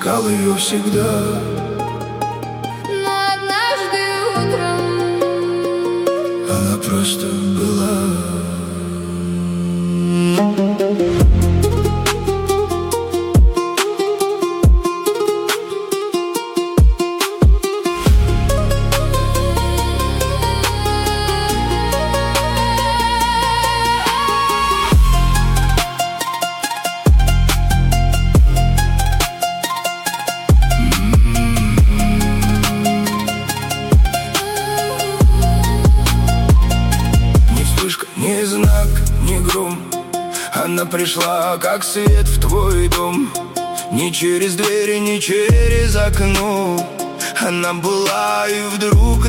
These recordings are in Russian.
искал ее всегда. Но однажды утром она просто была. Ни знак, ни гром, она пришла, как свет в твой дом. Ни через двери, ни через окно, она была и вдруг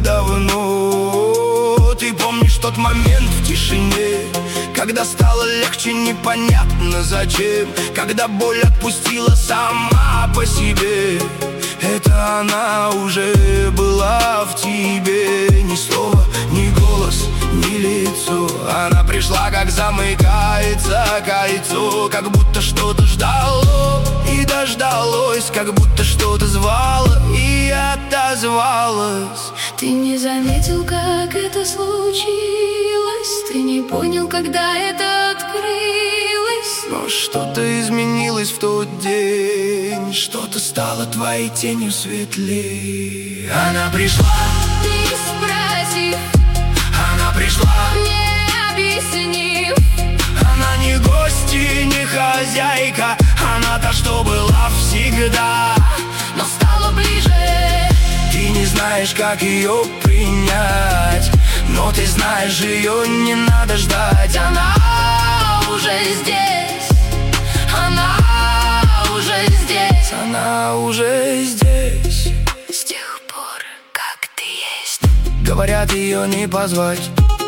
давно. Ты помнишь тот момент в тишине, когда стало легче непонятно зачем, когда боль отпустила сама по себе. Это она уже была в тебе. Ни слова, ни голос, ни лицо. Она пришла, как замыкается кольцо, как будто что-то ждало и дождалось, как будто что-то звало и отозвалось. ты не заметил, как это случилось, ты не понял, когда это открылось. Но что-то изменилось в тот день, что-то стало твоей тенью светлее. Она пришла, Не спросив, она пришла, не объяснив. она не гость и не хозяйка, она та, что была всегда, Но стала ближе. ты не знаешь, как ее принять, но ты знаешь, ее не надо ждать. Она уже здесь, она уже здесь. Она уже здесь. С тех пор, как ты есть. Говорят, ее не позвать,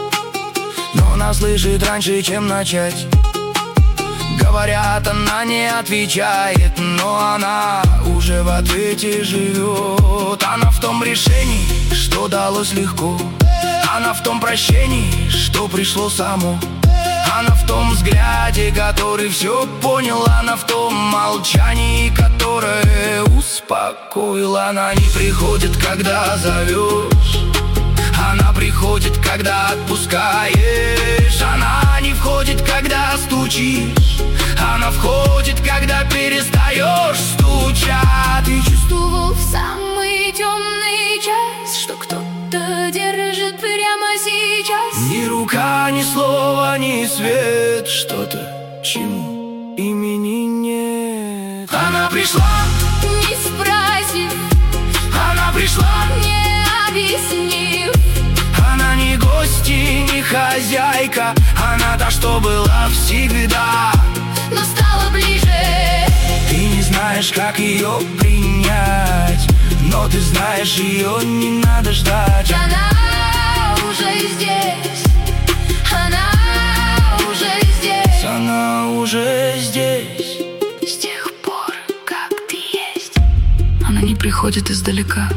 но она слышит раньше, чем начать. Говорят, она не отвечает, но она уже в ответе живет. Она в том решении, что далось легко, она в том прощении, что пришло само. Она в том взгляде, который все понял, она в том молчании, которое успокоило. Она не приходит, когда зовешь, она приходит, когда отпускаешь. Она не входит, когда стучишь, она входит, когда перестаешь стучать. Ты чувствовал в самый темный час, что кто-то держит прямо сейчас. Ни рука, ни слова, ни свет, что-то, чему имени нет. Она пришла, Не спросив, она пришла, не объяснив. она не гость и не хозяйка, она та, что была всегда, Но стала ближе. ты не знаешь, как ее принять, но ты знаешь, ее не надо ждать. Она уже здесь, она уже здесь. Она уже здесь. С тех пор, как ты есть. Она не приходит издалека,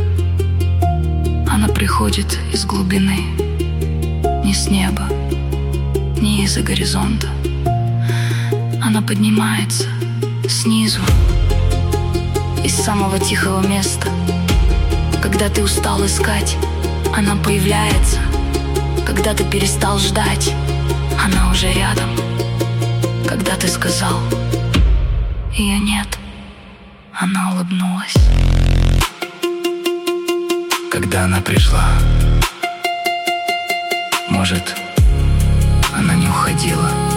она приходит из глубины. Не с неба, не из-за горизонта. Она поднимается снизу, из самого тихого места. Когда ты устал искать, она появляется. Когда ты перестал ждать, она уже рядом. Когда ты сказал ее нет, она улыбнулась. Когда она пришла, может, она не уходила,